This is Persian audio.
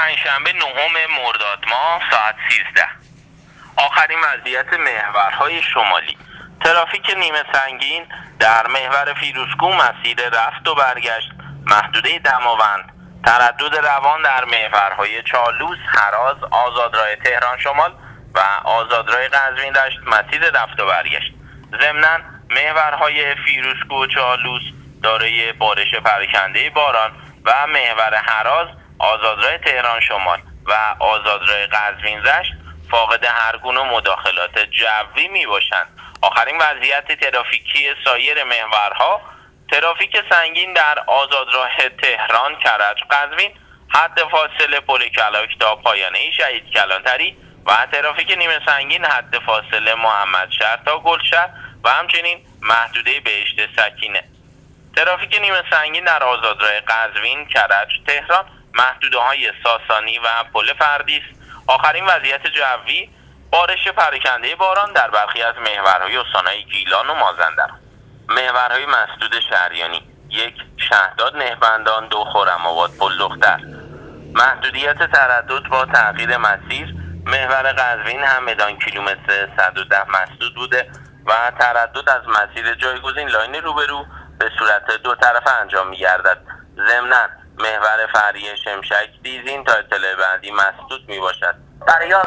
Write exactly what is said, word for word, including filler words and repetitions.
پنجشنبه نهم مرداد ماه ساعت سیزده. آخرین وضعیت محورهای شمالی. ترافیک نیمه سنگین در محور فیروزکوه مسیر رفت و برگشت، محدوده دماوند، تردد روان در محورهای چالوس، هراز، آزادراه تهران شمال و آزادراه قزوین دشت مسیر رفت و برگشت. ضمناً محورهای فیروزکوه و چالوس دارای بارش پراکنده باران و محور هراز، آزادراه تهران شمال و آزادراه قزوین دشت فاقد هر گونه مداخلات جوی می باشند. آخرین وضعیت ترافیکی سایر محورها: ترافیک سنگین در آزادراه تهران کرج قزوین، حد فاصله پل کلاک تا پایانه شهید کلانتری و ترافیک نیمه سنگین حد فاصله محمدشهر تا گلشهر و همچنین محدوده بهشت سکینه. ترافیک نیمه سنگین در آزادراه قزوین کرج تهران، محدوده های ساسانی و پل فردیس. آخرین وضعیت جوی: بارش پراکنده باران در برخی از محورهای استانهای گیلان و مازندران. محورهای مسدود شهریانی: یک شهداد نهبندان، دو خرم‌آباد پل دختر. محدودیت تردد با تغییر مسیر: محور قزوین همدان کیلومتر صد و ده مسدود بوده و تردد از مسیر جایگزین لاین روبرو به صورت دو طرفه انجام می‌گردد. ضمناً محور فرعی شمشک دیزین تا اطلاع بعدی مسدود میباشد. برای